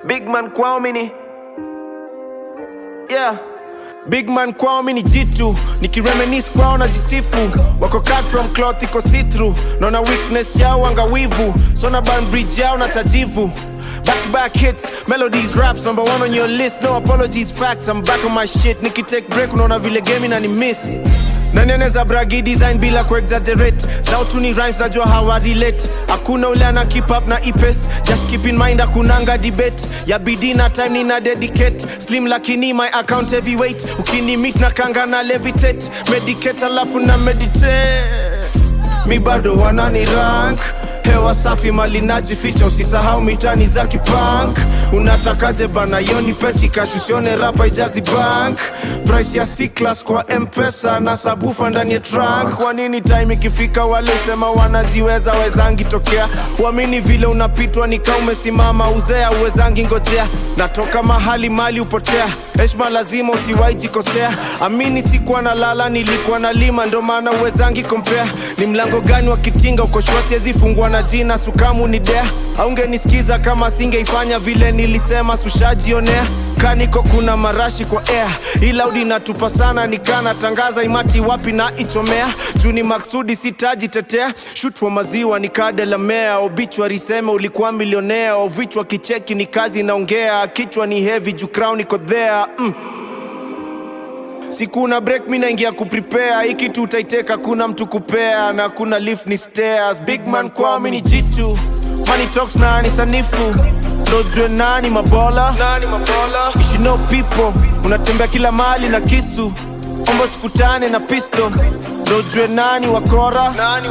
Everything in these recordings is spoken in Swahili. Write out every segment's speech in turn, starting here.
Big man kwao mini, yeah. Big man kwao mini jitu, nikireminisce kwao na jisifu. Wako cut from cloth iko see through. Naona weakness yao angawivu, so na ban bridge yao na tajivu. Back to back hits, melodies, raps, number one on your list. No apologies, facts, I'm back on my shit. Niki take break, unaona vile game na ni miss. Nani aneza bragi design bila ku-exaggerate. Sautu ni rhymes najua hawa relate. Hakuna ule ana keep up na ipes. Just keep in mind hakunanga debate. Ya bidii na time nina dedicate. Slim lakini my account heavyweight. Ukini meet na kanga na levitate. Medicate alafu na meditate. Mi bado wanani rank. Hewa safi mali najificha, usisahau mitani za kipunk. Unatakaje bana yoni peti cash, usione rapa ijazi bank. Price ya C-class kwa M-Pesa na sabufa ndani ya trunk. Kwa nini time ikifika wale sema wanajiweza wezangi tokea. Uamini vile unapitwa nika umesimama uzea uwezangi ngojea. Natoka mahali mali upotea, heshima lazima usiwahi jikosea. Amini sikuwa na lala nilikuwa na lima, ndo maana uwezangi compare. Ni mlango gani wa kitinga uko shua siezi fungua na jina sukamu ni dea. Haungenisikiza kama singeifanya vile nilisema sushajionea. Kaniko kuna marashi kwa air, ila udi natupa sana nikana tangaza imati wapi na ichomea. Juni maksudi sitaji tetea, shoot for maziwa ni kade la mea. Obituary seme ulikuwa milionea, ovichwa kicheki ni kazi naongea. Kichwa ni heavy juu crown iko there. Sikuna break mina ingia kuprepare. Hiki tu utaiteka kuna mtu kupea. Na kuna lift ni stairs. Big man kwa mini jitu, money talks na ni sanifu. Dojwe nani mabola, you should know people. Unatembea kila mali na kisu, ombo sikutane na pistol. Dojwe nani wakora,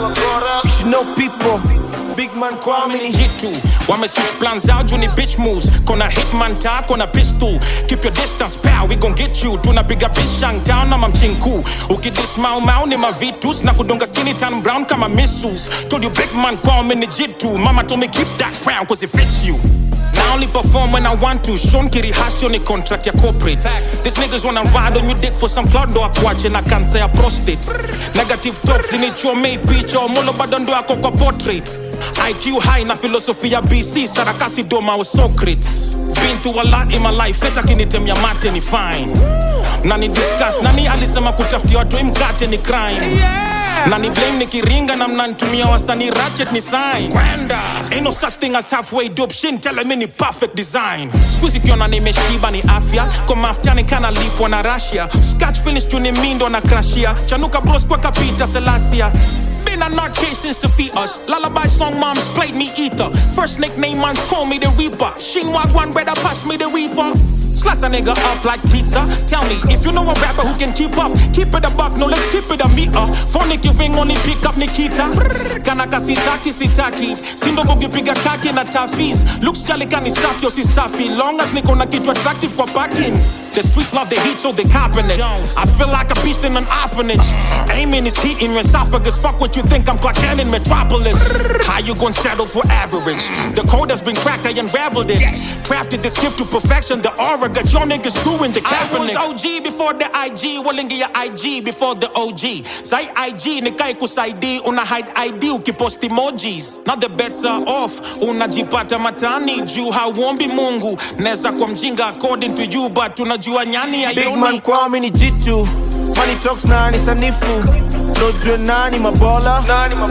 you should know people. Big man kwa mini jitu, wame switch plans out juni bitch moves. Kona hitman ta, kona pistol. Keep your distance pal, we gon get you. Tunapiga bishang town na mamchinku. Ukidis mau ni mavitus. Na kudunga skinny tan brown kama missiles. Told you big man kwa mini jitu. Mama told me keep that crown cause it fits you. I only perform when I want to. Sean Kiri Hasio ni contract ya corporate. These niggas wanna ride on your dick for some cloud. Do akwache na cancer ya prostate. Negative talks in it your made picture. Molo badondo ako kwa portrait. IQ high na philosophy ya BC. Sarakasi doma was Socrates. Been through a lot in my life. Feta kinitem ya mate ni fine. Nani discuss, nani alisema kutafti watu imkate ni crime. Nani blame nikiringa na mnanitumia wasani ratchet ni sign. Ain't no such thing as halfway dope shit. Tell me ni perfect design. Squeeze kiona nimeshiba ni afya. Kwa maftani kana lipwa na Russia. Scratch finish tu ni mindo na crashia. Chanuka bros kwa kapita Selassia. Been a nut case since to feed us. Lullaby song moms played me ether. First nickname mans call me the Reaper. Shinwag one brother pass me the Reaper. Slice a nigga up like pizza. Tell me if you know a rapper who can keep up. Keep it a buck, no let's keep it a meter. Phone ring only pick up Nikita. Kanaka sitaki. Sindo bogi piga kaki na tafis. Looks jolly kani staff yo si safi. Long as niko na kitu attractive kwa parking. The streets love the heat so they copping it. I feel like a beast in an orphanage. Aiming is heat in your esophagus. Fuck what you think, I'm Clark Kent in Metropolis. How you gon' settle for average? The code has been cracked, I unraveled it. Crafted this gift to perfection. The aura got your niggas screwing the Kaepernick. I was OG before the IG. Walingi ya IG before the OG. Say IG, nikai kusaidi. Una hide ID, ukipost emojis. Now the bets are off. Unajipata matani. Juu hauombi Mungu. Neza kwa mjinga according to you. But unajua nyani ya yoni. Big man kwa mini jitu, money talks na ni sanifu. Dojwe nani mabola,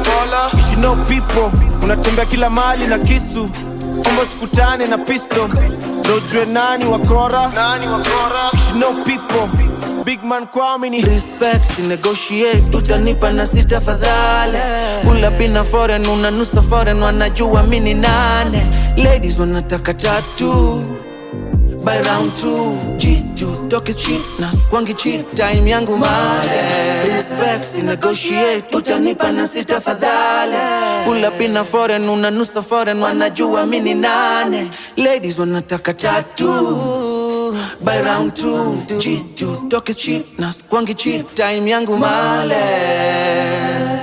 you should know people. Unatembea kila mali na kisu, ombo sikutane na pistol. Dojwe nani wakora, you should know people. Big man kwa mini respect, si negotiate. Utanipa na sita fadhale. Pull up in a foreign, unanusa foreign. Wanajua mini nane. Ladies wanataka tattoo. By round 2, G2, talk is cheap, nas kwangi cheap, time yangu male. Respect, si negotiate, utanipa na sita fadhale. Pull up in a foreign, unanusa foreign. Wanajua mini nane. Ladies wanataka tattoo. By round 2, G2, talk is cheap, nas kwangi cheap, time yangu male.